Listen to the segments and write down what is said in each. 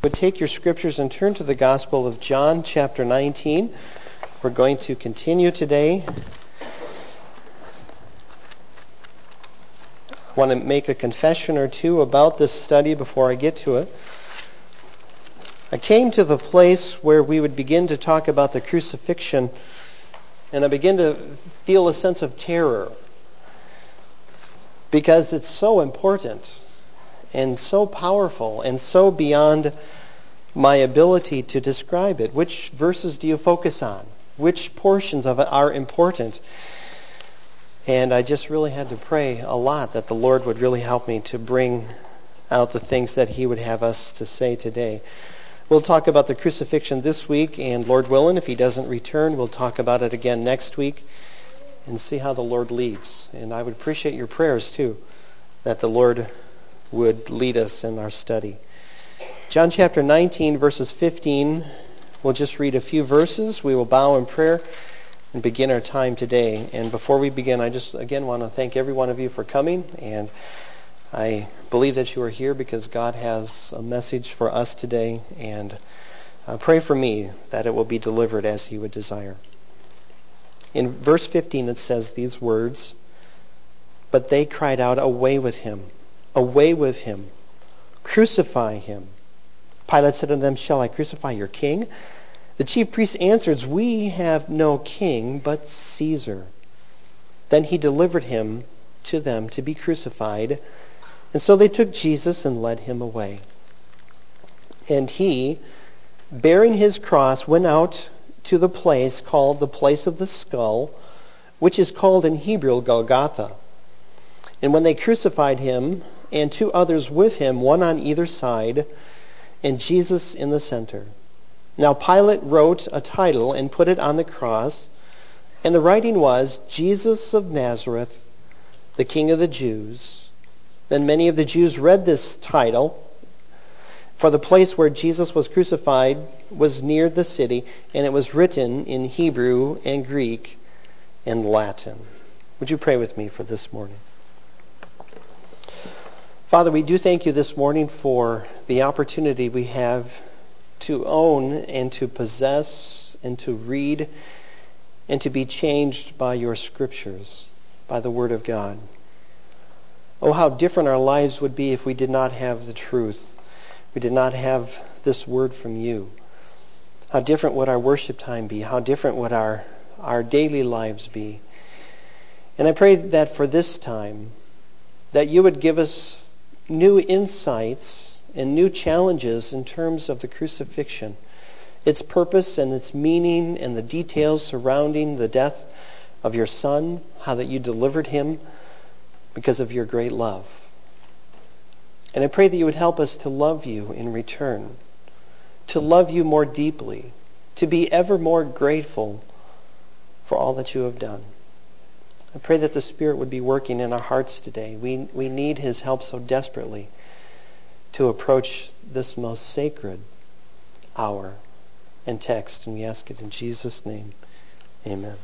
Would take your scriptures and turn to the Gospel of John, chapter 19. We're going to continue today. I want to make a confession or two about this study before I get to it. I came to the place where we would begin to talk about the crucifixion, and I began to feel a sense of terror because it's so important and so powerful and so beyond my ability to describe it. Which verses do you focus on? Which portions of it are important? And I just really had to pray a lot that the Lord would really help me to bring out the things that He would have us to say today. We'll talk about the crucifixion this week, and Lord willing, if He doesn't return, we'll talk about it again next week and see how the Lord leads. And I would appreciate your prayers too, that the Lord would lead us in our study. John chapter 19, verses 15. We'll just read a few verses. We will bow in prayer and begin our time today. And before we begin, I just again want to thank every one of you for coming. And I believe that you are here because God has a message for us today. And pray for me that it will be delivered as He would desire. In verse 15 it says these words, "But they cried out, 'Away with him! Away with him! Crucify him!' Pilate said unto them, 'Shall I crucify your king?' The chief priests answered, 'We have no king but Caesar.' Then he delivered him to them to be crucified. And so they took Jesus and led him away. And he, bearing his cross, went out to the place called the place of the skull, which is called in Hebrew Golgotha. And when they crucified him, and two others with him, one on either side, and Jesus in the center. Now Pilate wrote a title and put it on the cross, and the writing was, Jesus of Nazareth, the King of the Jews. Then many of the Jews read this title, for the place where Jesus was crucified was near the city, and it was written in Hebrew and Greek and Latin." Would you pray with me for this morning? Father, we do thank you this morning for the opportunity we have to own and to possess and to read and to be changed by your scriptures, by the Word of God. Oh, how different our lives would be if we did not have the truth. We did not have this word from you. How different would our worship time be? How different would our daily lives be? And I pray that for this time, that you would give us new insights and new challenges in terms of the crucifixion, its purpose and its meaning and the details surrounding the death of your Son, how that you delivered him because of your great love. And I pray that you would help us to love you in return, to love you more deeply, to be ever more grateful for all that you have done. I pray that the Spirit would be working in our hearts today. We need His help so desperately to approach this most sacred hour and text. And we ask it in Jesus' name. Amen.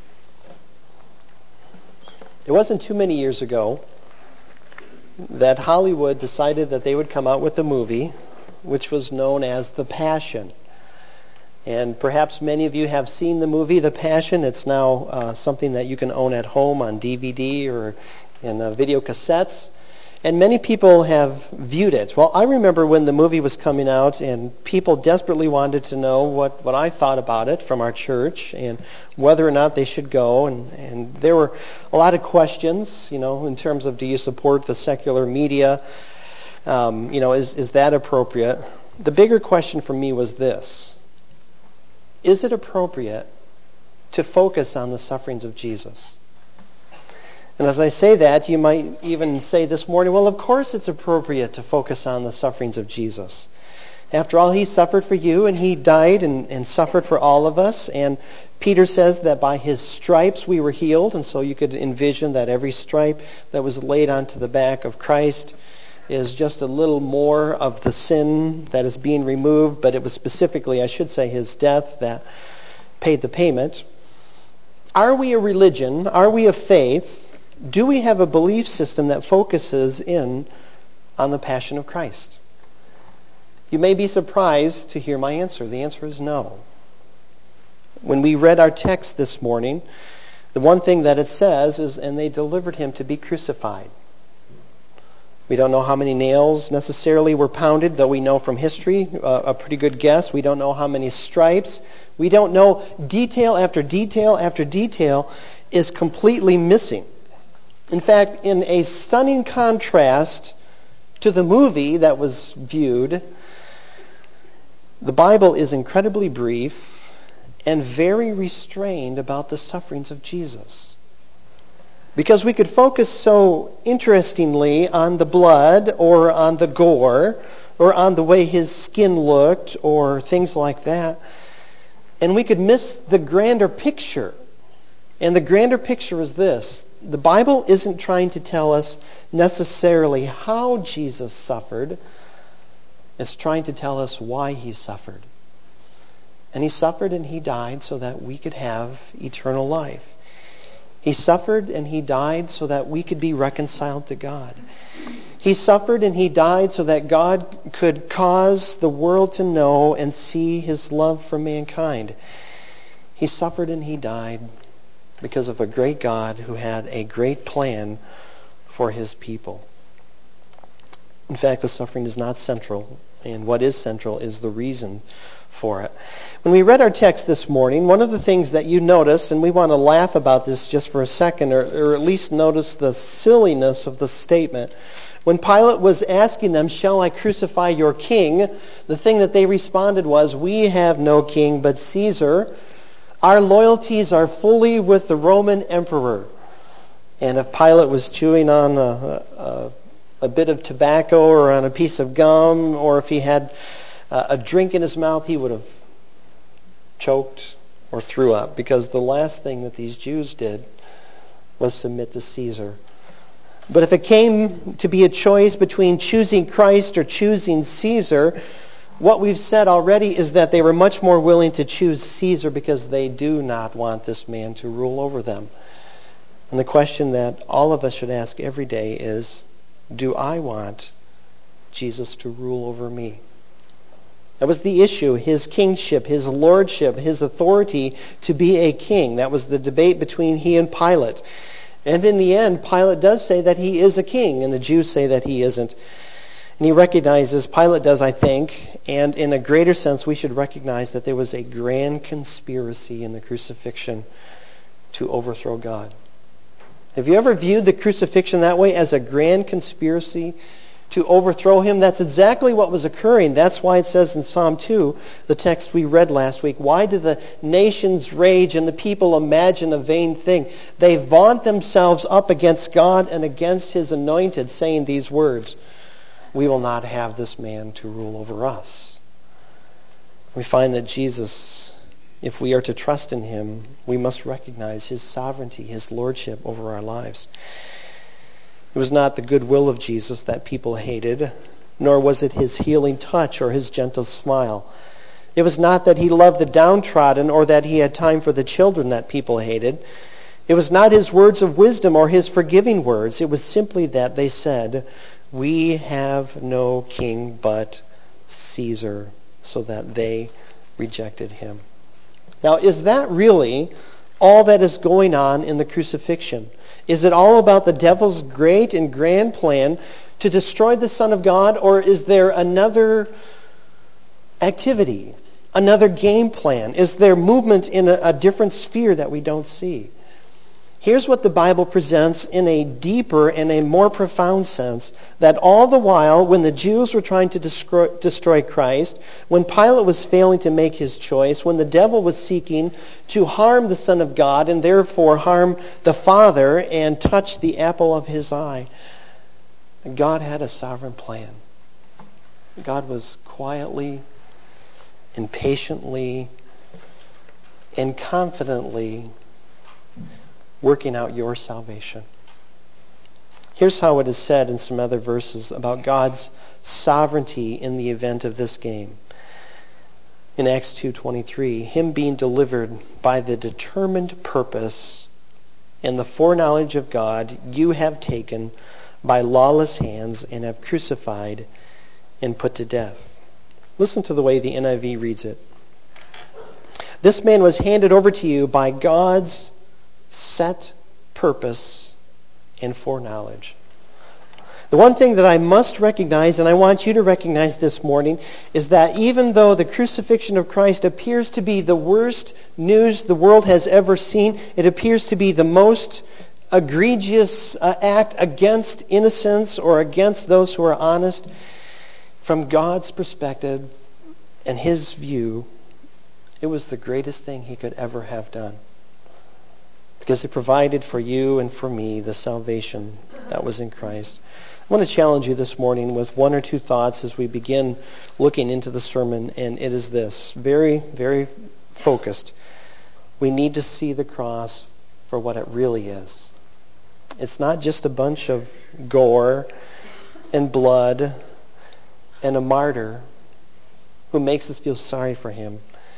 It wasn't too many years ago that Hollywood decided that they would come out with a movie which was known as The Passion. And perhaps many of you have seen the movie The Passion. It's now something that you can own at home on DVD or in video cassettes. And many people have viewed it. Well, I remember when the movie was coming out and people desperately wanted to know what I thought about it from our church and whether or not they should go. And there were a lot of questions, in terms of, do you support the secular media? Is that appropriate? The bigger question for me was this: is it appropriate to focus on the sufferings of Jesus? And as I say that, you might even say this morning, well, of course it's appropriate to focus on the sufferings of Jesus. After all, He suffered for you, and He died and suffered for all of us. And Peter says that by His stripes we were healed. And so you could envision that every stripe that was laid onto the back of Christ is just a little more of the sin that is being removed, but it was specifically, I should say, His death that paid the payment. Are we a religion? Are we a faith? Do we have a belief system that focuses in on the passion of Christ? You may be surprised to hear my answer. The answer is no. When we read our text this morning, the one thing that it says is, and they delivered him to be crucified. We don't know how many nails necessarily were pounded, though we know from history a pretty good guess. We don't know how many stripes. We don't know. Detail after detail after detail is completely missing. In fact, in a stunning contrast to the movie that was viewed, the Bible is incredibly brief and very restrained about the sufferings of Jesus. Because we could focus so interestingly on the blood or on the gore or on the way his skin looked or things like that, and we could miss the grander picture. And the grander picture is this. The Bible isn't trying to tell us necessarily how Jesus suffered. It's trying to tell us why he suffered. And he suffered and he died so that we could have eternal life. He suffered and he died so that we could be reconciled to God. He suffered and he died so that God could cause the world to know and see his love for mankind. He suffered and he died because of a great God who had a great plan for his people. In fact, the suffering is not central, and what is central is the reason for it. When we read our text this morning, one of the things that you notice, and we want to laugh about this just for a second, or at least notice the silliness of the statement. When Pilate was asking them, "Shall I crucify your king?" the thing that they responded was, "We have no king but Caesar. Our loyalties are fully with the Roman emperor." And if Pilate was chewing on a bit of tobacco or on a piece of gum, or if he had a drink in his mouth, he would have choked or threw up, because the last thing that these Jews did was submit to Caesar. But if it came to be a choice between choosing Christ or choosing Caesar, what we've said already is that they were much more willing to choose Caesar because they do not want this man to rule over them. And the question that all of us should ask every day is, do I want Jesus to rule over me? That was the issue, his kingship, his lordship, his authority to be a king. That was the debate between he and Pilate. And in the end, Pilate does say that he is a king, and the Jews say that he isn't. And he recognizes, Pilate does, I think, and in a greater sense, we should recognize that there was a grand conspiracy in the crucifixion to overthrow God. Have you ever viewed the crucifixion that way, as a grand conspiracy to overthrow him? That's exactly what was occurring. That's why it says in Psalm 2, the text we read last week, "Why do the nations rage and the people imagine a vain thing? They vaunt themselves up against God and against his anointed, saying these words, 'We will not have this man to rule over us.'" We find that Jesus, if we are to trust in him, we must recognize his sovereignty, his lordship over our lives. It was not the goodwill of Jesus that people hated, nor was it his healing touch or his gentle smile. It was not that he loved the downtrodden or that he had time for the children that people hated. It was not his words of wisdom or his forgiving words. It was simply that they said, "We have no king but Caesar," so that they rejected him. Now, is that really all that is going on in the crucifixion? Is it all about the devil's great and grand plan to destroy the Son of God, or is there another activity, another game plan? Is there movement in a different sphere that we don't see? Here's what the Bible presents in a deeper and a more profound sense, that all the while, when the Jews were trying to destroy Christ, when Pilate was failing to make his choice, when the devil was seeking to harm the Son of God and therefore harm the Father and touch the apple of his eye, God had a sovereign plan. God was quietly and patiently and confidently working out your salvation. Here's how it is said in some other verses about God's sovereignty in the event of this game. In Acts 2:23, "Him being delivered by the determined purpose and the foreknowledge of God, you have taken by lawless hands and have crucified and put to death." Listen to the way the NIV reads it. This man was handed over to you by God's set purpose and foreknowledge. The one thing that I must recognize, and I want you to recognize this morning, is that even though the crucifixion of Christ appears to be the worst news the world has ever seen, it appears to be the most egregious act against innocence or against those who are honest, from God's perspective and His view, it was the greatest thing He could ever have done. Because it provided for you and for me the salvation that was in Christ. I want to challenge you this morning with one or two thoughts as we begin looking into the sermon, and it is this, very, very focused. We need to see the cross for what it really is. It's not just a bunch of gore and blood and a martyr who makes us feel sorry for him.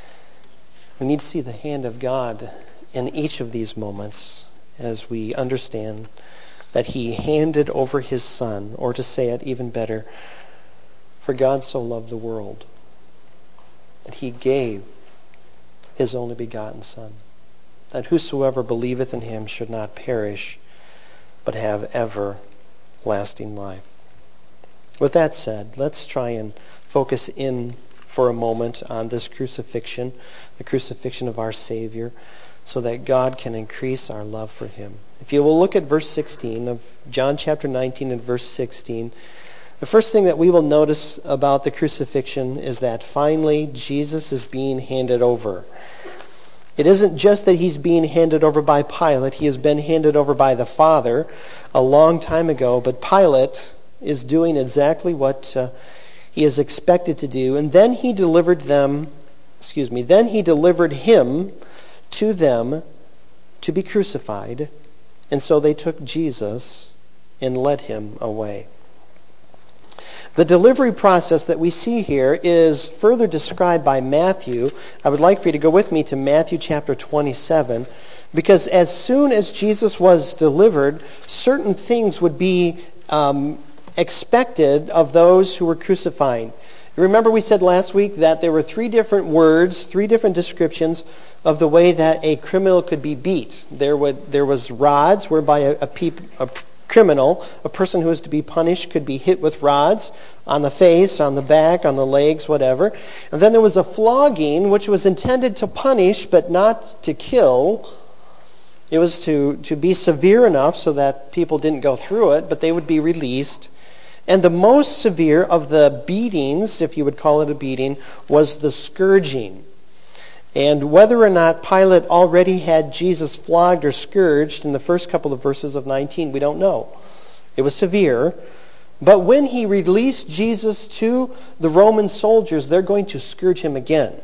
We need to see the hand of God in each of these moments as we understand that He handed over His Son, or to say it even better, for God so loved the world that He gave His only begotten Son, that whosoever believeth in Him should not perish, but have everlasting life. With that said, let's try and focus in for a moment on this crucifixion, the crucifixion of our Savior, so that God can increase our love for Him. If you will look at verse 16 of John chapter 19 and verse 16, the first thing that we will notice about the crucifixion is that finally Jesus is being handed over. It isn't just that He's being handed over by Pilate. He has been handed over by the Father a long time ago, but Pilate is doing exactly what he is expected to do. And then he delivered Him to them to be crucified. And so they took Jesus and led Him away. The delivery process that we see here is further described by Matthew. I would like for you to go with me to Matthew chapter 27, because as soon as Jesus was delivered, certain things would be expected of those who were crucifying. Remember we said last week that there were three different words, three different descriptions of the way that a criminal could be beat. There was rods, whereby a criminal, a person who was to be punished, could be hit with rods on the face, on the back, on the legs, whatever. And then there was a flogging, which was intended to punish but not to kill. It was to be severe enough so that people didn't go through it, but they would be released. And the most severe of the beatings, if you would call it a beating, was the scourging. And whether or not Pilate already had Jesus flogged or scourged in the first couple of verses of 19, we don't know. It was severe. But when he released Jesus to the Roman soldiers, they're going to scourge Him again.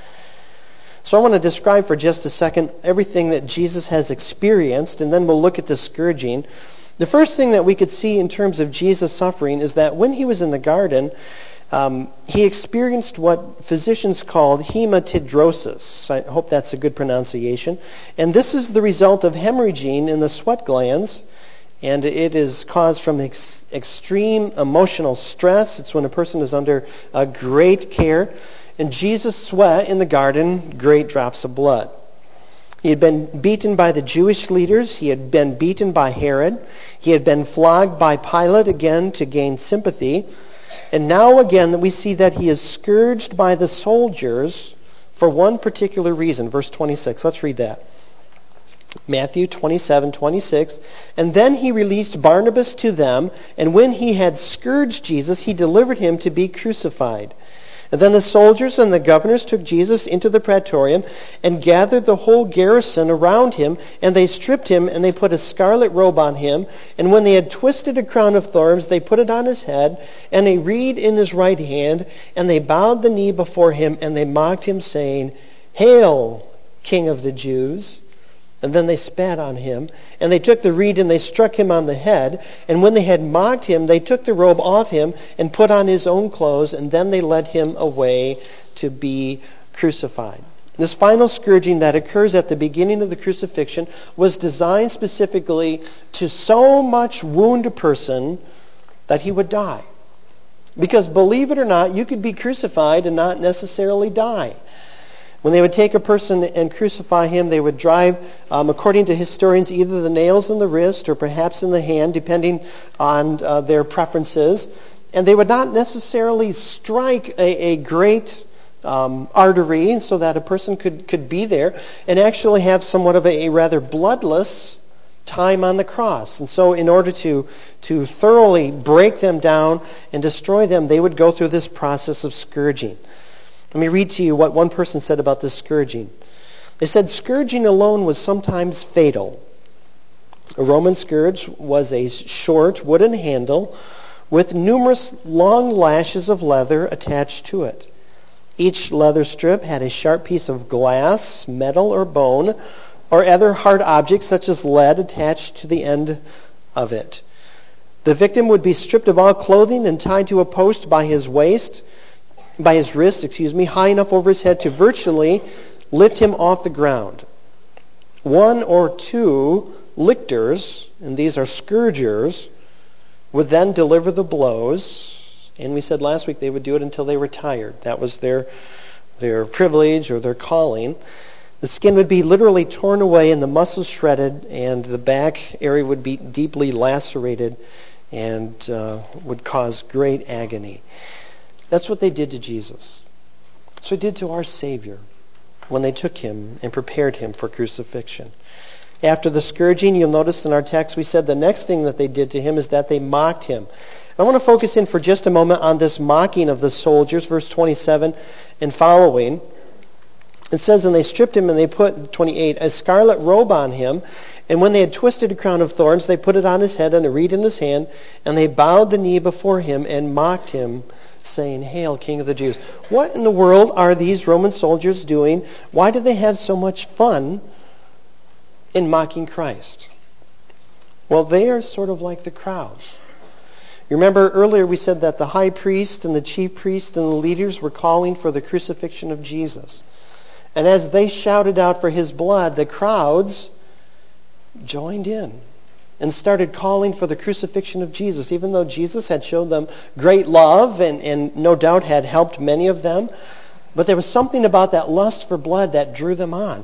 So I want to describe for just a second everything that Jesus has experienced, and then we'll look at the scourging. The first thing that we could see in terms of Jesus' suffering is that when He was in the garden, He experienced what physicians called hematidrosis. I hope that's a good pronunciation. And this is the result of hemorrhaging in the sweat glands, and it is caused from extreme emotional stress. It's when a person is under a great care. And Jesus sweat in the garden great drops of blood. He had been beaten by the Jewish leaders. He had been beaten by Herod. He had been flogged by Pilate again to gain sympathy. And now again we see that He is scourged by the soldiers for one particular reason. Verse 26, let's read that. Matthew 27:26. And then He released Barnabas to them, and when He had scourged Jesus, He delivered Him to be crucified. And then the soldiers and the governors took Jesus into the praetorium and gathered the whole garrison around Him, and they stripped Him, and they put a scarlet robe on Him. And when they had twisted a crown of thorns, they put it on His head, and a reed in His right hand, and they bowed the knee before Him, and they mocked Him, saying, "Hail, King of the Jews!" And then they spat on Him, and they took the reed and they struck Him on the head. And when they had mocked Him, they took the robe off Him and put on His own clothes, and then they led Him away to be crucified. This final scourging that occurs at the beginning of the crucifixion was designed specifically to so much wound a person that he would die. Because believe it or not, you could be crucified and not necessarily die. When they would take a person and crucify him, they would drive, according to historians, either the nails in the wrist or perhaps in the hand, depending on their preferences. And they would not necessarily strike a great artery so that a person could be there and actually have somewhat of a rather bloodless time on the cross. And so in order to thoroughly break them down and destroy them, they would go through this process of scourging. Let me read to you what one person said about this scourging. They said, scourging alone was sometimes fatal. A Roman scourge was a short wooden handle with numerous long lashes of leather attached to it. Each leather strip had a sharp piece of glass, metal, or bone, or other hard objects such as lead attached to the end of it. The victim would be stripped of all clothing and tied to a post by his wrist, high enough over his head to virtually lift him off the ground. One or two lictors, and these are scourgers, would then deliver the blows, and we said last week they would do it until they were tired. That was their privilege or their calling. The skin would be literally torn away and the muscles shredded, and the back area would be deeply lacerated and would cause great agony. That's what they did to Jesus. So they did to our Savior when they took him and prepared him for crucifixion. After the scourging, you'll notice in our text we said the next thing that they did to him is that they mocked him. I want to focus in for just a moment on this mocking of the soldiers, verse 27 and following. It says, and they stripped him and they put, 28, a scarlet robe on him. And when they had twisted a crown of thorns, they put it on his head and a reed in his hand. And they bowed the knee before him and mocked him, saying, Hail, King of the Jews. What in the world are these Roman soldiers doing? Why do they have so much fun in mocking Christ? Well, they are sort of like the crowds. You remember earlier we said that the high priest and the chief priest and the leaders were calling for the crucifixion of Jesus. And as they shouted out for his blood, the crowds joined in and started calling for the crucifixion of Jesus, even though Jesus had shown them great love and no doubt had helped many of them. But there was something about that lust for blood that drew them on.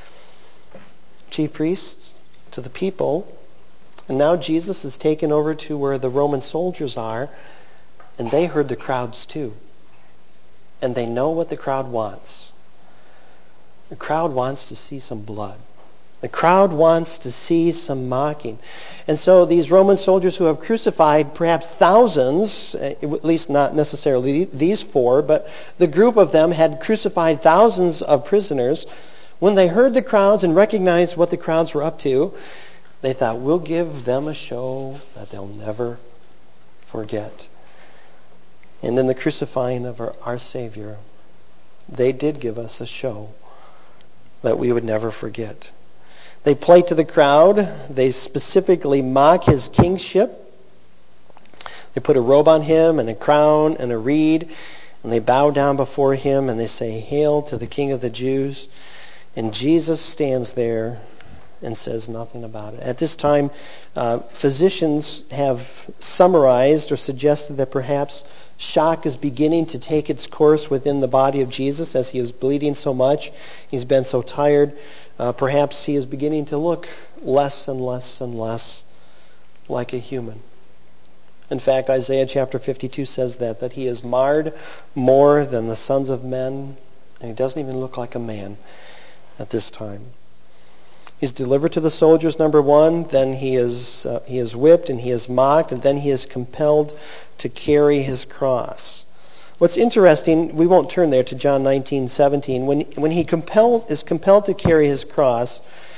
Chief priests to the people, and now Jesus is taken over to where the Roman soldiers are, and they heard the crowds too. And they know what the crowd wants. The crowd wants to see some blood. The crowd wants to see some mocking. And so these Roman soldiers who have crucified perhaps thousands, at least not necessarily these four, but the group of them had crucified thousands of prisoners. When they heard the crowds and recognized what the crowds were up to, they thought, we'll give them a show that they'll never forget. And in the crucifying of our Savior, they did give us a show that we would never forget. They play to the crowd. They specifically mock his kingship. They put a robe on him and a crown and a reed, and they bow down before him and they say, Hail to the King of the Jews. And Jesus stands there and says nothing about it. At this time, physicians have summarized or suggested that perhaps shock is beginning to take its course within the body of Jesus as he is bleeding so much. He's been so tired. Perhaps he is beginning to look less and less and less like a human. In fact, Isaiah chapter 52 says that he is marred more than the sons of men, and he doesn't even look like a man at this time. He's delivered to the soldiers, number one. Then he is whipped and he is mocked, and then he is compelled to carry his cross. What's interesting, we won't turn there to John 19:17. When he is compelled to carry his cross,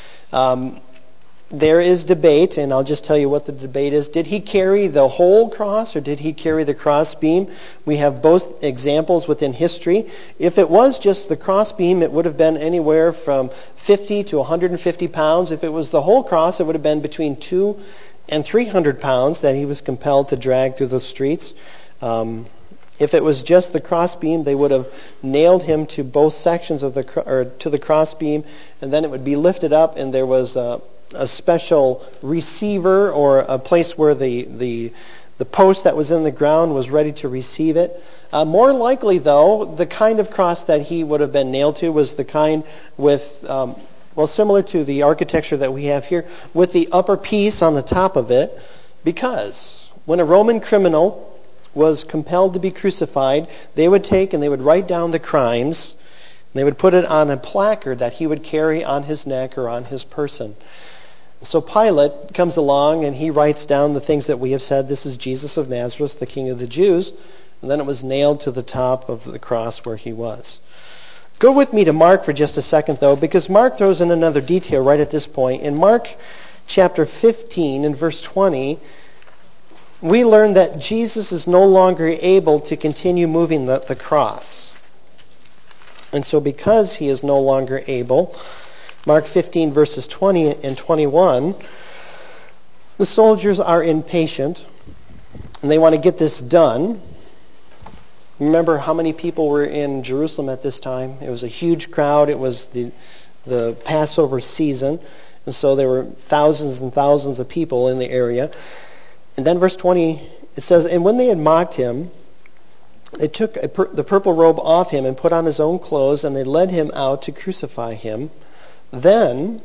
there is debate, and I'll just tell you what the debate is. Did he carry the whole cross or did he carry the crossbeam? We have both examples within history. If it was just the crossbeam, it would have been anywhere from 50 to 150 pounds. If it was the whole cross, it would have been between 200 and 300 pounds that he was compelled to drag through the streets. If it was just the crossbeam, they would have nailed him to both sections of to the crossbeam, and then it would be lifted up, and there was a special receiver or a place where the The post that was in the ground was ready to receive it. More likely, though, the kind of cross that he would have been nailed to was the kind with, similar to the architecture that we have here, with the upper piece on the top of it, because when a Roman criminal was compelled to be crucified, they would take and they would write down the crimes, and they would put it on a placard that he would carry on his neck or on his person. So Pilate comes along and he writes down the things that we have said. This is Jesus of Nazareth, the King of the Jews. And then it was nailed to the top of the cross where he was. Go with me to Mark for just a second, though, because Mark throws in another detail right at this point. In Mark chapter 15 and verse 20, we learn that Jesus is no longer able to continue moving the cross. And so because he is no longer able, Mark 15 verses 20 and 21, the soldiers are impatient and they want to get this done. Remember how many people were in Jerusalem at this time? It was a huge crowd. It was the Passover season. And so there were thousands and thousands of people in the area. And then verse 20, it says, "And when they had mocked him, they took the purple robe off him and put on his own clothes, and they led him out to crucify him. Then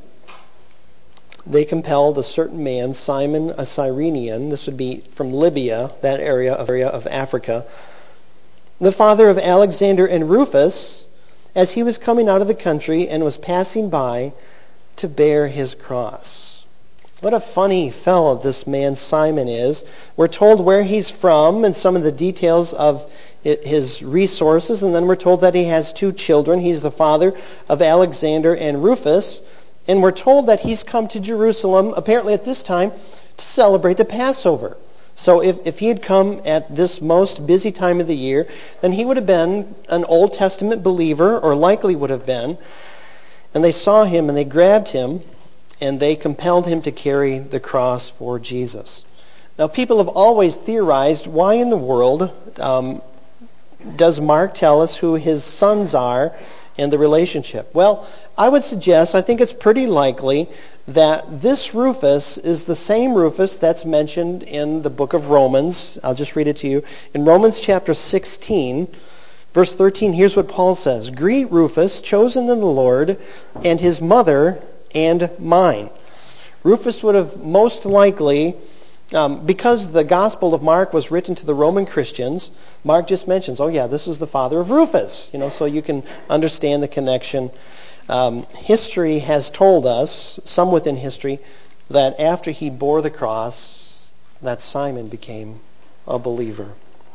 they compelled a certain man, Simon a Cyrenian," this would be from Libya, that area of Africa, "the father of Alexander and Rufus, as he was coming out of the country and was passing by, to bear his cross." What a funny fellow this man Simon is. We're told where he's from and some of the details of his resources, and then we're told that he has 2 children. He's the father of Alexander and Rufus, and we're told that he's come to Jerusalem, apparently at this time, to celebrate the Passover. So if he had come at this most busy time of the year, then he would have been an Old Testament believer, or likely would have been. And they saw him and they grabbed him and they compelled him to carry the cross for Jesus. Now people have always theorized, why in the world does Mark tell us who his sons are and the relationship? Well, I would suggest, I think it's pretty likely that this Rufus is the same Rufus that's mentioned in the book of Romans. I'll just read it to you. In Romans chapter 16, verse 13, here's what Paul says. "Greet Rufus, chosen in the Lord, and his mother and mine." Rufus would have most likely, because the Gospel of Mark was written to the Roman Christians, Mark just mentions, oh yeah, this is the father of Rufus. So you can understand the connection. History has told us, some within history, that after he bore the cross, that Simon became a believer.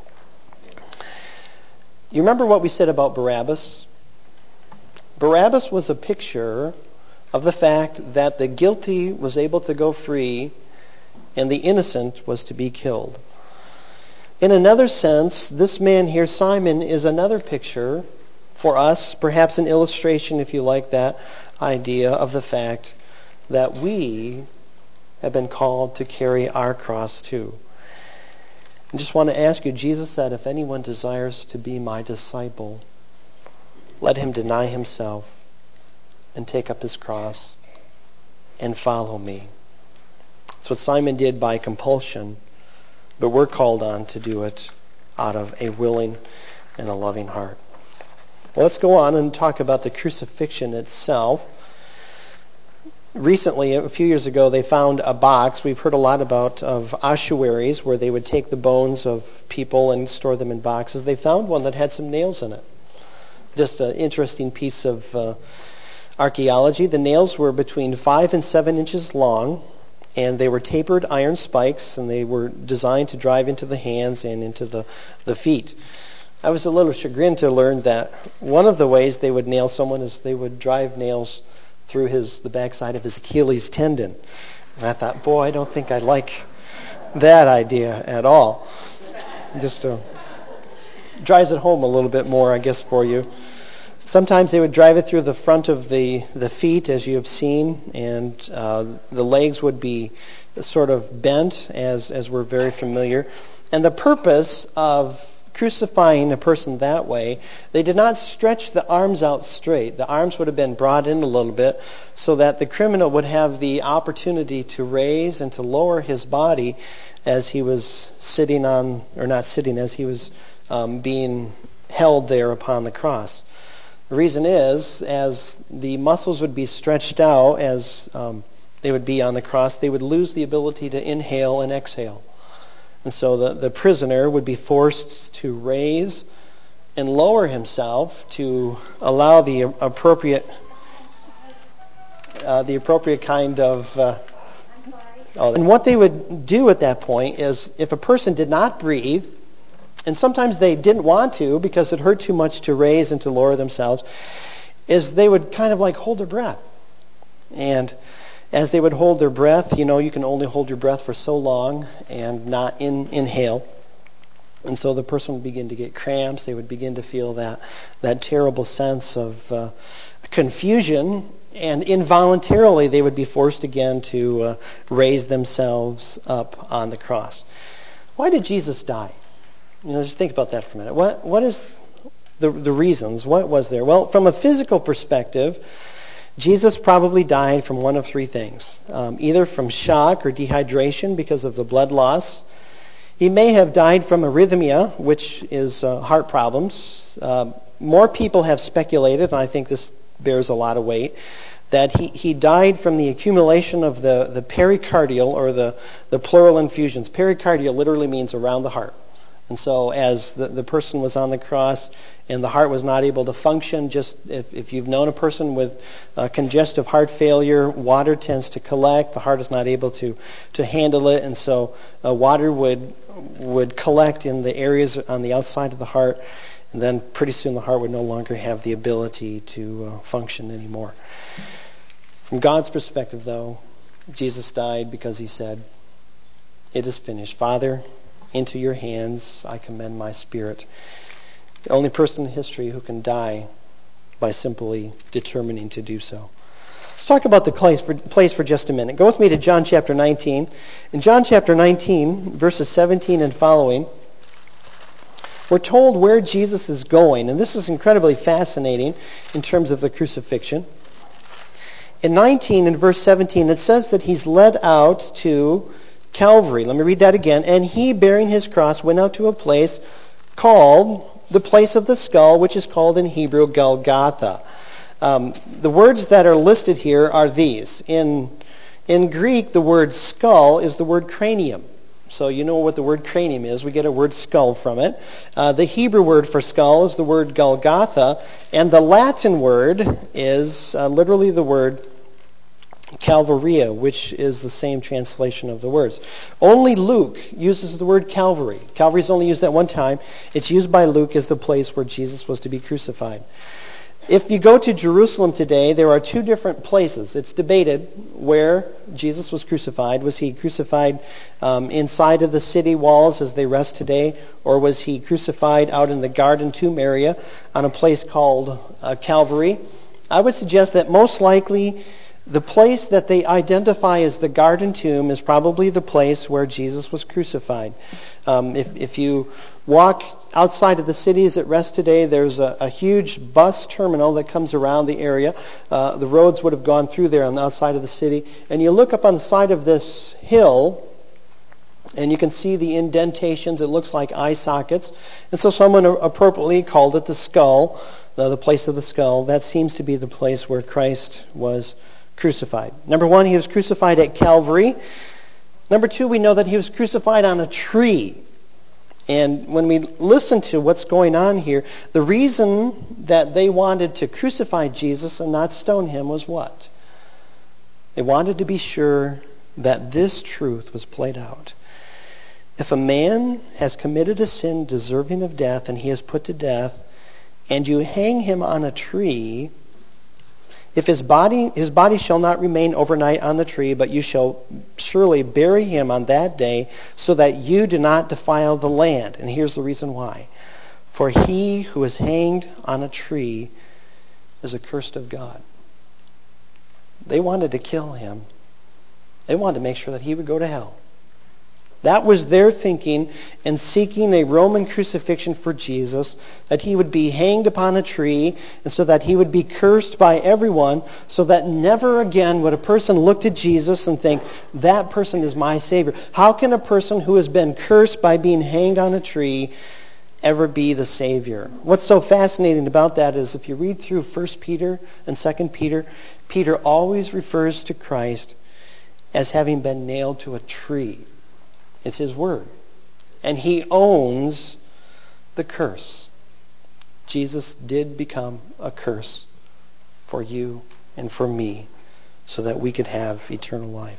You remember what we said about Barabbas? Barabbas was a picture of the fact that the guilty was able to go free and the innocent was to be killed. In another sense, this man here, Simon, is another picture for us, perhaps an illustration, if you like that idea, of the fact that we have been called to carry our cross too. I just want to ask you, Jesus said, if anyone desires to be my disciple, let him deny himself and take up his cross and follow me. That's what Simon did by compulsion, but we're called on to do it out of a willing and a loving heart. Well, let's go on and talk about the crucifixion itself. Recently, a few years ago, they found a box we've heard a lot about of ossuaries where they would take the bones of people and store them in boxes. They found one that had some nails in it. Just an interesting piece of archaeology. The nails were between 5 and 7 inches long, and they were tapered iron spikes, and they were designed to drive into the hands and into the feet. I was a little chagrined to learn that one of the ways they would nail someone is they would drive nails through the backside of his Achilles tendon. And I thought, boy, I don't think I like that idea at all. Just drives it home a little bit more, I guess, for you. Sometimes they would drive it through the front of the feet, as you have seen, and the legs would be sort of bent, as we're very familiar. And the purpose of crucifying a person that way, they did not stretch the arms out straight. The arms would have been brought in a little bit so that the criminal would have the opportunity to raise and to lower his body as he was sitting on, or not sitting, as he was being held there upon the cross. The reason is, as the muscles would be stretched out, as they would be on the cross, they would lose the ability to inhale and exhale. And so the prisoner would be forced to raise and lower himself to allow the appropriate kind of... And what they would do at that point is, if a person did not breathe, and sometimes they didn't want to because it hurt too much to raise and to lower themselves, is they would kind of like hold their breath. And as they would hold their breath, you can only hold your breath for so long and not inhale. And so the person would begin to get cramps. They would begin to feel that terrible sense of confusion, and involuntarily they would be forced again to raise themselves up on the cross. Why did Jesus die? Just think about that for a minute. What is the reasons? What was there? Well, from a physical perspective, Jesus probably died from one of three things. Either from shock or dehydration because of the blood loss. He may have died from arrhythmia, which is heart problems. More people have speculated, and I think this bears a lot of weight, that he died from the accumulation of the pericardial, or the pleural effusions. Pericardial literally means around the heart. And so as the person was on the cross and the heart was not able to function, just if you've known a person with congestive heart failure, water tends to collect. The heart is not able to handle it, and so water would collect in the areas on the outside of the heart, and then pretty soon the heart would no longer have the ability to function anymore. From God's perspective, though, Jesus died because he said, "It is finished. Father, into your hands I commend my spirit." The only person in history who can die by simply determining to do so. Let's talk about the place for just a minute. Go with me to John chapter 19. In John chapter 19, verses 17 and following, we're told where Jesus is going, and this is incredibly fascinating in terms of the crucifixion. In 19 and verse 17, it says that he's led out to Calvary. Let me read that again. "And he, bearing his cross, went out to a place called the place of the skull, which is called in Hebrew Golgotha." The words that are listed here are these. In Greek, the word skull is the word cranium. So you know what the word cranium is. We get a word skull from it. The Hebrew word for skull is the word Golgotha, and the Latin word is literally the word Calvaria, which is the same translation of the words. Only Luke uses the word Calvary. Calvary is only used that one time. It's used by Luke as the place where Jesus was to be crucified. If you go to Jerusalem today, there are two different places. It's debated where Jesus was crucified. Was he crucified inside of the city walls as they rest today, or was he crucified out in the garden tomb area on a place called Calvary? I would suggest that most likely the place that they identify as the garden tomb is probably the place where Jesus was crucified. If you walk outside of the cities at rest today, there's a huge bus terminal that comes around the area. The roads would have gone through there on the outside of the city. And you look up on the side of this hill, and you can see the indentations. It looks like eye sockets. And so someone appropriately called it the skull, the place of the skull. That seems to be the place where Christ was crucified. Number one, he was crucified at Calvary. Number two, we know that he was crucified on a tree. And when we listen to what's going on here, the reason that they wanted to crucify Jesus and not stone him was what? They wanted to be sure that this truth was played out. If a man has committed a sin deserving of death and he is put to death, and you hang him on a tree, if his body shall not remain overnight on the tree, but you shall surely bury him on that day, so that you do not defile the land. And here's the reason why. For he who is hanged on a tree is accursed of God. They wanted to kill him. They wanted to make sure that he would go to hell. That was their thinking in seeking a Roman crucifixion for Jesus, that he would be hanged upon a tree, and so that he would be cursed by everyone, so that never again would a person look to Jesus and think, that person is my Savior. How can a person who has been cursed by being hanged on a tree ever be the Savior? What's so fascinating about that is if you read through 1 Peter and 2 Peter, Peter always refers to Christ as having been nailed to a tree. It's his word. And he owns the curse. Jesus did become a curse for you and for me so that we could have eternal life.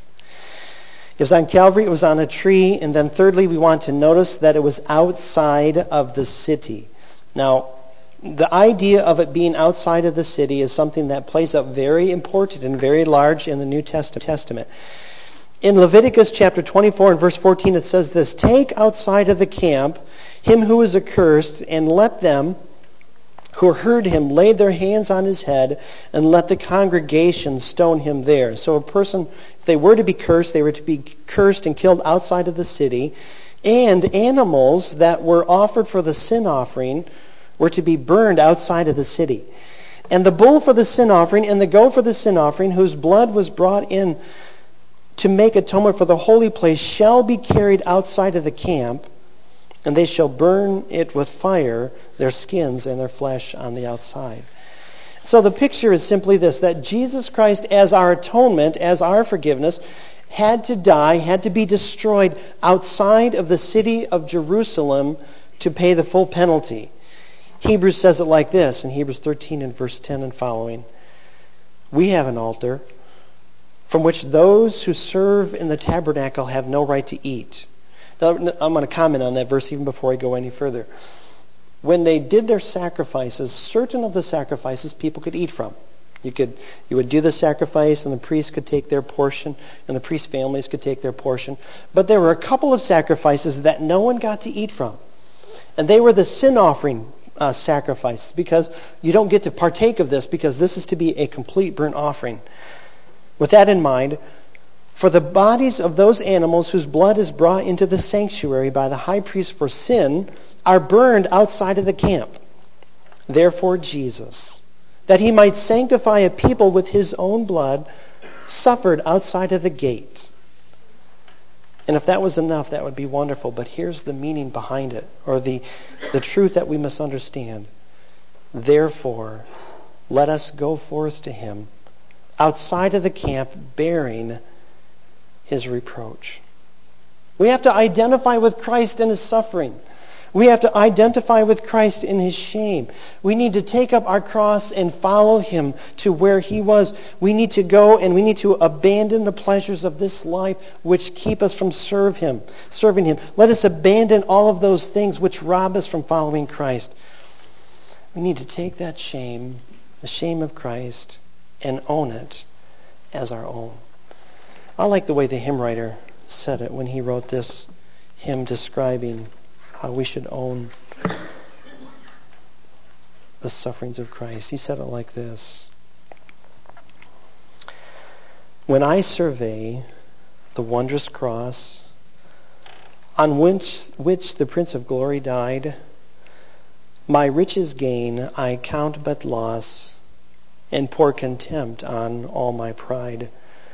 It was on Calvary, it was on a tree, and then thirdly, we want to notice that it was outside of the city. Now, the idea of it being outside of the city is something that plays up very important and very large in the New Testament. In Leviticus chapter 24 and verse 14, it says this, "Take outside of the camp him who is accursed, and let them who heard him lay their hands on his head, and let the congregation stone him there." So a person, if they were to be cursed, they were to be cursed and killed outside of the city. And animals that were offered for the sin offering were to be burned outside of the city. And the bull for the sin offering and the goat for the sin offering, whose blood was brought in to make atonement for the holy place, shall be carried outside of the camp, and they shall burn it with fire, their skins and their flesh on the outside. So the picture is simply this, that Jesus Christ, as our atonement, as our forgiveness, had to die, had to be destroyed outside of the city of Jerusalem to pay the full penalty. Hebrews says it like this, in Hebrews 13 and verse 10 and following, "We have an altar from which those who serve in the tabernacle have no right to eat." Now, I'm going to comment on that verse even before I go any further. When they did their sacrifices, certain of the sacrifices people could eat from. You would do the sacrifice, and the priests could take their portion, and the priest families could take their portion. But there were a couple of sacrifices that no one got to eat from. And they were the sin offering sacrifices, because you don't get to partake of this, because this is to be a complete burnt offering. With that in mind, for the bodies of those animals whose blood is brought into the sanctuary by the high priest for sin are burned outside of the camp. Therefore Jesus, that he might sanctify a people with his own blood, suffered outside of the gate. And if that was enough, that would be wonderful. But here's the meaning behind it, or the truth that we must understand. Therefore, let us go forth to him outside of the camp, bearing his reproach. We have to identify with Christ in his suffering. We have to identify with Christ in his shame. We need to take up our cross and follow him to where he was. We need to go and we need to abandon the pleasures of this life which keep us from serving him. Let us abandon all of those things which rob us from following Christ. We need to take that shame, the shame of Christ, and own it as our own. I like the way the hymn writer said it when he wrote this hymn describing how we should own the sufferings of Christ. He said it like this: "When I survey the wondrous cross on which the Prince of Glory died, my riches gain I count but loss, and pour contempt on all my pride.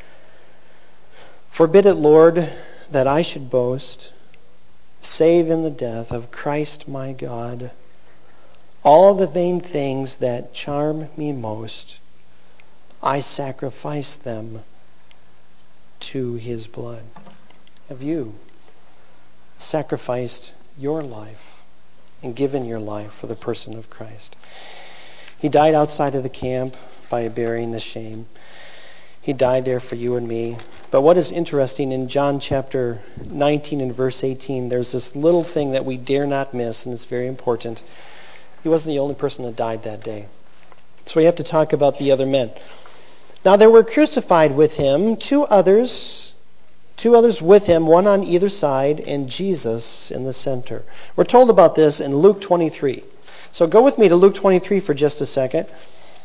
Forbid it, Lord, that I should boast, save in the death of Christ my God. All the vain things that charm me most, I sacrifice them to his blood." Have you sacrificed your life and given your life for the person of Christ? He died outside of the camp by bearing the shame. He died there for you and me. But what is interesting, in John chapter 19 and verse 18, there's this little thing that we dare not miss, and it's very important. He wasn't the only person that died that day. So we have to talk about the other men. Now there were crucified with him two others with him, one on either side, and Jesus in the center. We're told about this in Luke 23. So go with me to Luke 23 for just a second.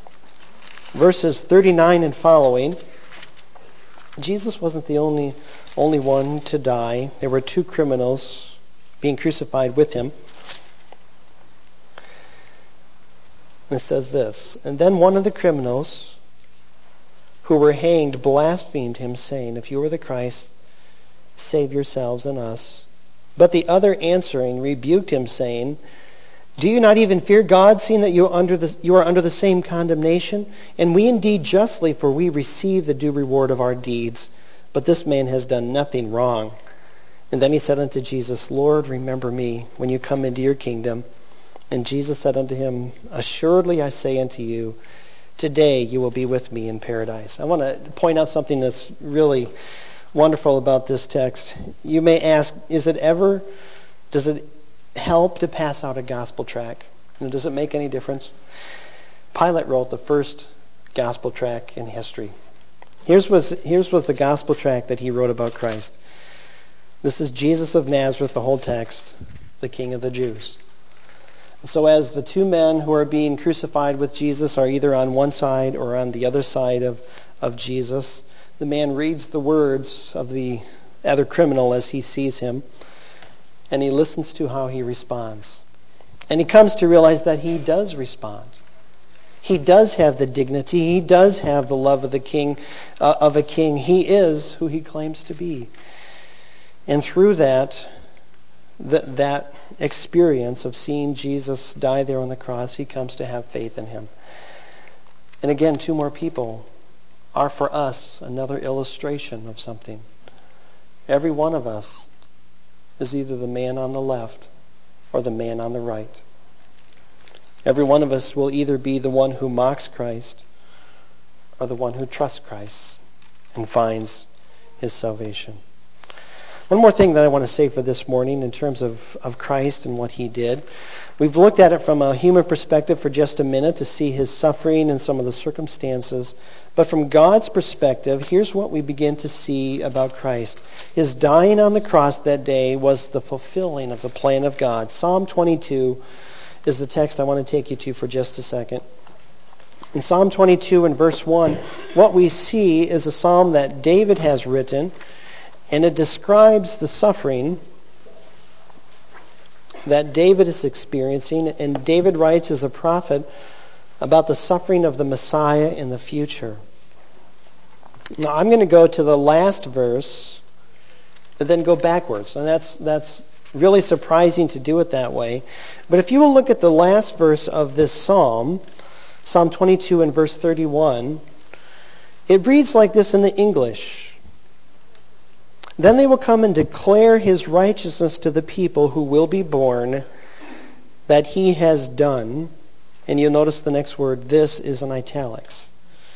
Verses 39 and following. Jesus wasn't the only only one to die. There were two criminals being crucified with him. And it says this, "And then one of the criminals who were hanged blasphemed him, saying, 'If you are the Christ, save yourselves and us.' But the other answering rebuked him, saying, 'Do you not even fear God, seeing that you are under the same condemnation? And we indeed justly, for we receive the due reward of our deeds. But this man has done nothing wrong.' And then he said unto Jesus, 'Lord, remember me when you come into your kingdom.' And Jesus said unto him, 'Assuredly I say unto you, today you will be with me in paradise.'" I want to point out something that's really wonderful about this text. You may ask, does it help to pass out a gospel tract? Does it make any difference? Pilate wrote the first gospel tract in history. Here's was the gospel tract that he wrote about Christ. This is Jesus of Nazareth, the whole text, the King of the Jews. So as the two men who are being crucified with Jesus are either on one side or on the other side of Jesus, the man reads the words of the other criminal as he sees him, and he listens to how he responds. And he comes to realize that he does respond. He does have the dignity. He does have the love of the king, of a king. He is who he claims to be. And through that experience of seeing Jesus die there on the cross, he comes to have faith in him. And again, two more people are for us another illustration of something. Every one of us is either the man on the left or the man on the right. Every one of us will either be the one who mocks Christ or the one who trusts Christ and finds his salvation. One more thing that I want to say for this morning in terms of Christ and what he did. We've looked at it from a human perspective for just a minute to see his suffering and some of the circumstances. But from God's perspective, here's what we begin to see about Christ. His dying on the cross that day was the fulfilling of the plan of God. Psalm 22 is the text I want to take you to for just a second. In Psalm 22 and verse 1, what we see is a psalm that David has written, and it describes the suffering that David is experiencing. And David writes as a prophet about the suffering of the Messiah in the future. Now I'm going to go to the last verse and then go backwards. And that's really surprising to do it that way. But if you will look at the last verse of this psalm, Psalm 22 and verse 31, it reads like this in the English. "Then they will come and declare his righteousness to the people who will be born, that he has done." And you'll notice the next word, "this," is in italics.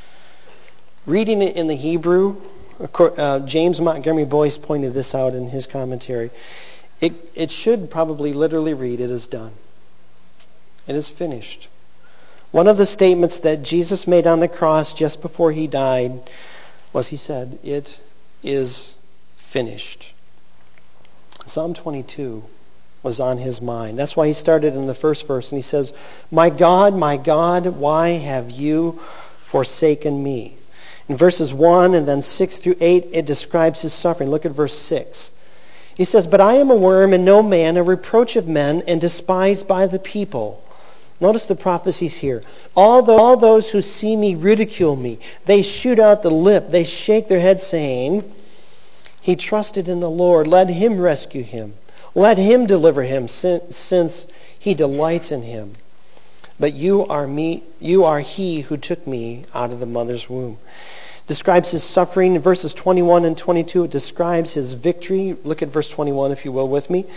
Reading it in the Hebrew, James Montgomery Boyce pointed this out in his commentary. It should probably literally read, "It is done. It is finished." One of the statements that Jesus made on the cross just before he died was he said, "It is finished." Psalm 22 was on his mind. That's why he started in the first verse and he says, my God, why have you forsaken me?" In verses 1 and then 6 through 8, it describes his suffering. Look at verse 6. He says, "But I am a worm and no man, a reproach of men and despised by the people." Notice the prophecies here. All those who see me ridicule me. They shoot out the lip. They shake their head saying, "He trusted in the Lord. Let him rescue him. Let him deliver him, since he delights in him. But you are he who took me out of the mother's womb." Describes his suffering. In verses 21 and 22, it describes his victory. Look at verse 21, if you will, with me.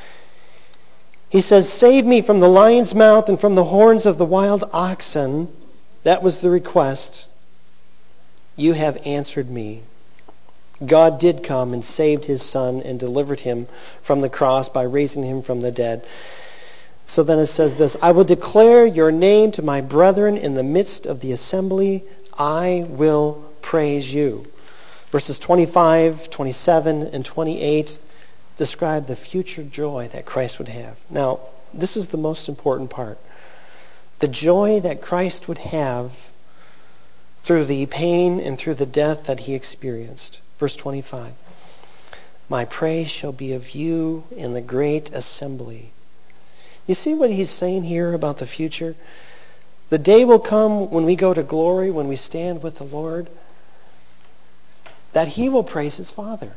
He says, "Save me from the lion's mouth and from the horns of the wild oxen." That was the request. "You have answered me." God did come and saved his son and delivered him from the cross by raising him from the dead. So then it says this, "I will declare your name to my brethren in the midst of the assembly. I will praise you." Verses 25, 27, and 28 describe the future joy that Christ would have. Now, this is the most important part. The joy that Christ would have through the pain and through the death that he experienced. Verse 25. My praise shall be of you in the great assembly. You see what he's saying here about the future? The day will come when we go to glory, when we stand with the Lord, that he will praise his Father.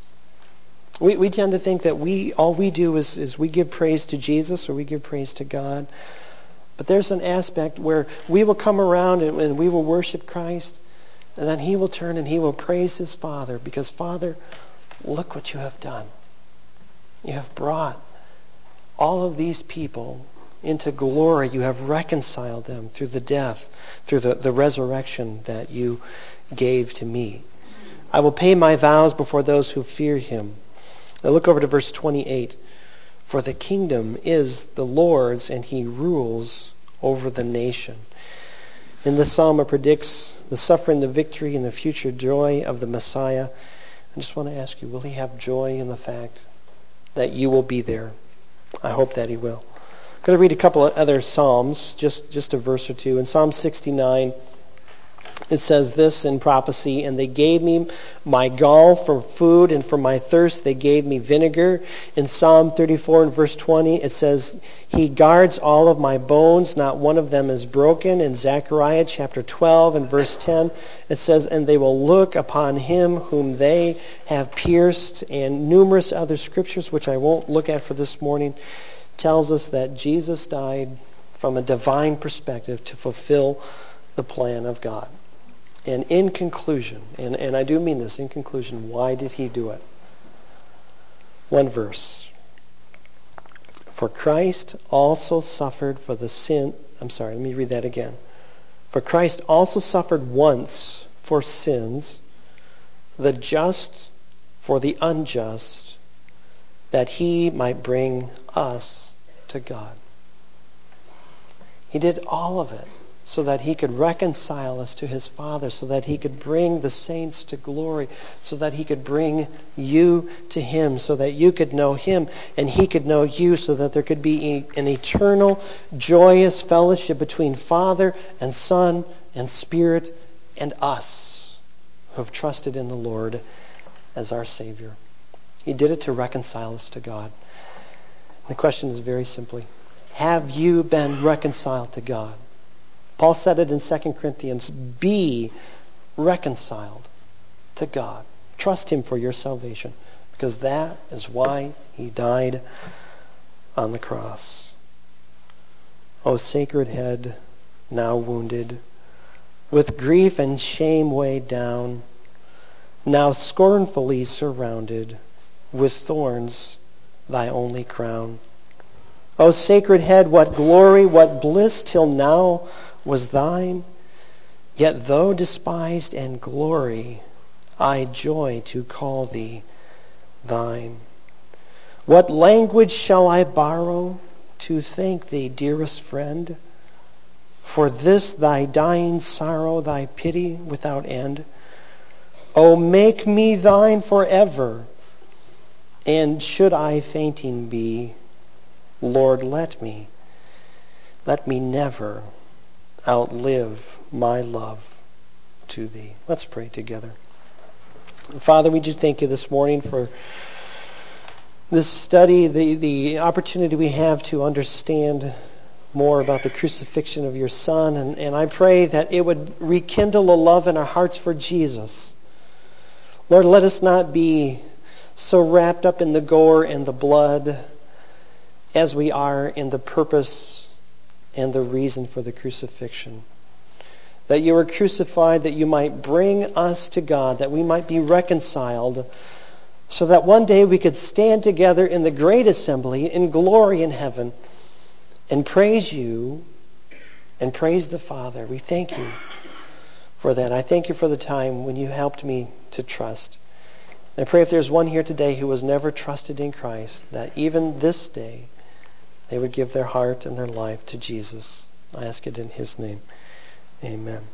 We tend to think that all we do is we give praise to Jesus or we give praise to God. But there's an aspect where we will come around and we will worship Christ, and then he will turn and he will praise his Father, because, Father, look what you have done. You have brought all of these people into glory. You have reconciled them through the death, through the resurrection that you gave to me. I will pay my vows before those who fear him. Now look over to verse 28. For the kingdom is the Lord's, and he rules over the nation. In this psalm, it predicts the suffering, the victory, and the future joy of the Messiah. I just want to ask you, will he have joy in the fact that you will be there? I hope that he will. I'm going to read a couple of other psalms, just a verse or two. In Psalm 69, it says this in prophecy, and they gave me my gall for food, and for my thirst they gave me vinegar. In Psalm 34 and verse 20, it says, he guards all of my bones, not one of them is broken. In Zechariah chapter 12 and verse 10, it says, and they will look upon him whom they have pierced. And numerous other scriptures, which I won't look at for this morning, tells us that Jesus died from a divine perspective to fulfill the plan of God. And in conclusion, and I do mean this, in conclusion, why did he do it? One verse. For Christ also suffered for the sin... let me read that again. For Christ also suffered once for sins, the just for the unjust, that he might bring us to God. He did all of it so that he could reconcile us to his Father, so that he could bring the saints to glory, so that he could bring you to him, so that you could know him and he could know you, so that there could be an eternal, joyous fellowship between Father and Son and Spirit and us who have trusted in the Lord as our Savior. He did it to reconcile us to God. The question is very simply, have you been reconciled to God? Paul said it in 2 Corinthians, be reconciled to God. Trust him for your salvation, because that is why he died on the cross. O sacred head, now wounded, with grief and shame weighed down, now scornfully surrounded, with thorns thy only crown. O sacred head, what glory, what bliss till now was thine, yet though despised and glory, I joy to call thee thine. What language shall I borrow to thank thee, dearest friend, for this thy dying sorrow, thy pity without end? O make me thine forever, and should I fainting be, Lord, let me never outlive my love to thee. Let's pray together. Father, we just thank you this morning for this study, the opportunity we have to understand more about the crucifixion of your Son. And I pray that it would rekindle a love in our hearts for Jesus. Lord, let us not be so wrapped up in the gore and the blood as we are in the purpose and the reason for the crucifixion. That you were crucified that you might bring us to God, that we might be reconciled, so that one day we could stand together in the great assembly in glory in heaven and praise you and praise the Father. We thank you for that. I thank you for the time when you helped me to trust. And I pray if there's one here today who has never trusted in Christ, that even this day they would give their heart and their life to Jesus. I ask it in his name. Amen.